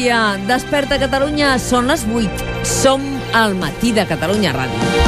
dia. Desperta Catalunya, són les 8. Som al Matí de Catalunya Ràdio.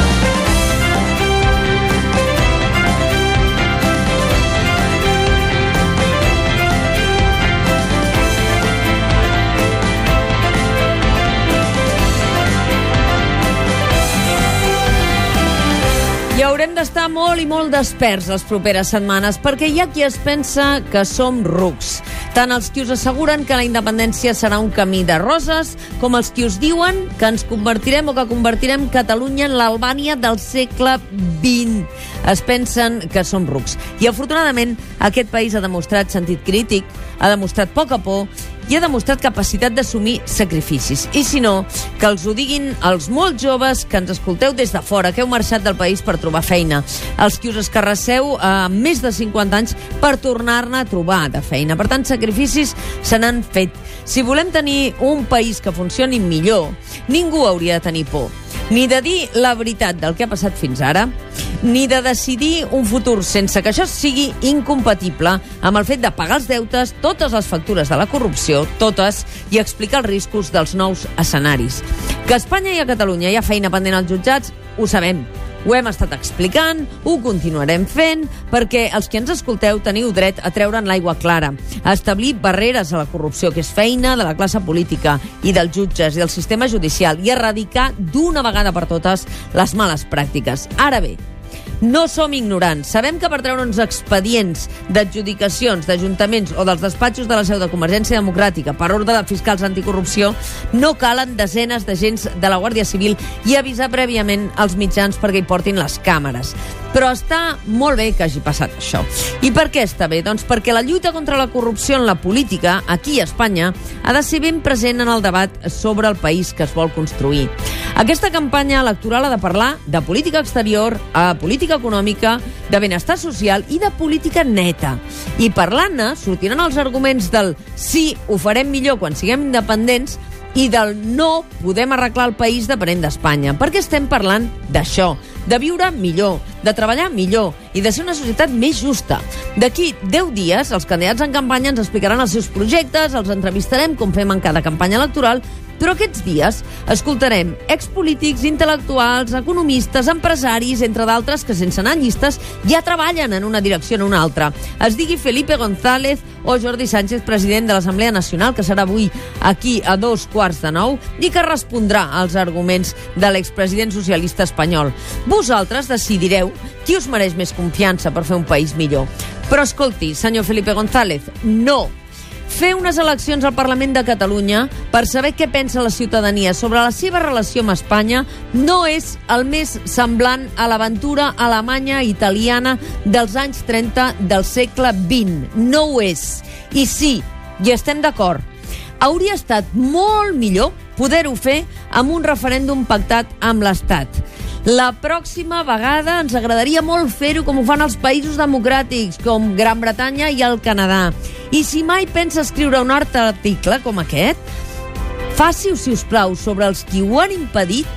I haurem d'estar molt i molt desperts les properes setmanes, perquè hi ha qui es pensa que som rucs. Tant els qui us asseguren que la independència serà un camí de roses, com els qui us diuen que ens convertirem o que convertirem Catalunya en l'Albània del segle XX. Es pensen que som rucs. I afortunadament aquest país ha demostrat sentit crític, ha demostrat poca por i ha demostrat capacitat d'assumir sacrificis. I si no, que els ho diguin els molt joves que ens escolteu des de fora, que heu marxat del país per trobar feina, els qui us escarrasseu a més de 50 anys per tornar-ne a trobar de feina. Per tant, sacrificis se n'han fet. Si volem tenir un país que funcioni millor, ningú hauria de tenir por. Ni de dir la veritat del que ha passat fins ara, ni de decidir un futur sense que això sigui incompatible amb el fet de pagar els deutes, totes les factures de la corrupció, totes, i explicar els riscos dels nous escenaris. Que a Espanya i a Catalunya hi ha feina pendent als jutjats, ho sabem. Ho hem estat explicant, ho continuarem fent, perquè els que ens escolteu teniu dret a treure'n l'aigua clara, a establir barreres a la corrupció, que és feina de la classe política i dels jutges i del sistema judicial, i erradicar d'una vegada per totes les males pràctiques. Ara bé, no som ignorants. Sabem que per treure'ns expedients d'adjudicacions d'ajuntaments o dels despatxos de la seu de Convergència Democràtica per ordre de fiscals anticorrupció no calen desenes d'agents de la Guàrdia Civil i avisar prèviament als mitjans perquè hi portin les càmeres. Però està molt bé que hagi passat això. I per què està bé? Doncs perquè la lluita contra la corrupció en la política, aquí a Espanya, ha de ser ben present en el debat sobre el país que es vol construir. Aquesta campanya electoral ha de parlar de política exterior, política econòmica, de benestar social i de política neta. I parlant-ne sortiran els arguments del sí, ho farem millor quan siguem independents, i del no podem arreglar el país depenent d'Espanya. Perquè estem parlant d'això, de viure millor, de treballar millor i de ser una societat més justa. D'aquí 10 dies, els candidats en campanya ens explicaran els seus projectes, els entrevistarem com fem en cada campanya electoral, però aquests dies escoltarem expolítics, intel·lectuals, economistes, empresaris, entre d'altres, que sense anar en llistes ja treballen en una direcció o en una altra. Es digui Felipe González o Jordi Sánchez, president de l'Assemblea Nacional, que serà avui aquí a 8:45, i que respondrà als arguments de l'expresident socialista espanyol. Vosaltres decidireu qui us mereix més confiança per fer un país millor. Però escolti, senyor Felipe González, no. Fer unes eleccions al Parlament de Catalunya per saber què pensa la ciutadania sobre la seva relació amb Espanya no és el més semblant a l'aventura alemanya italiana dels anys 30 del segle XX. No ho és. I sí, hi estem d'acord. Hauria estat molt millor poder-ho fer amb un referèndum pactat amb l'Estat. La pròxima vegada ens agradaria molt fer-ho com ho fan els països democràtics, com Gran Bretanya i el Canadà. I si mai pensa escriure un altre article com aquest, faci-ho, si us plau, sobre els qui ho han impedit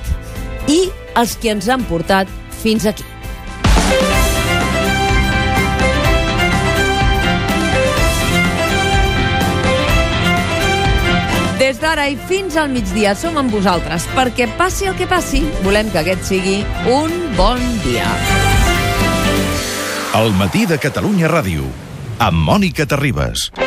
i els que ens han portat fins aquí. Des d'ara i fins al migdia som amb vosaltres, perquè passi el que passi, volem que aquest sigui un bon dia. El Matí de Catalunya Ràdio, amb Mònica Terribas.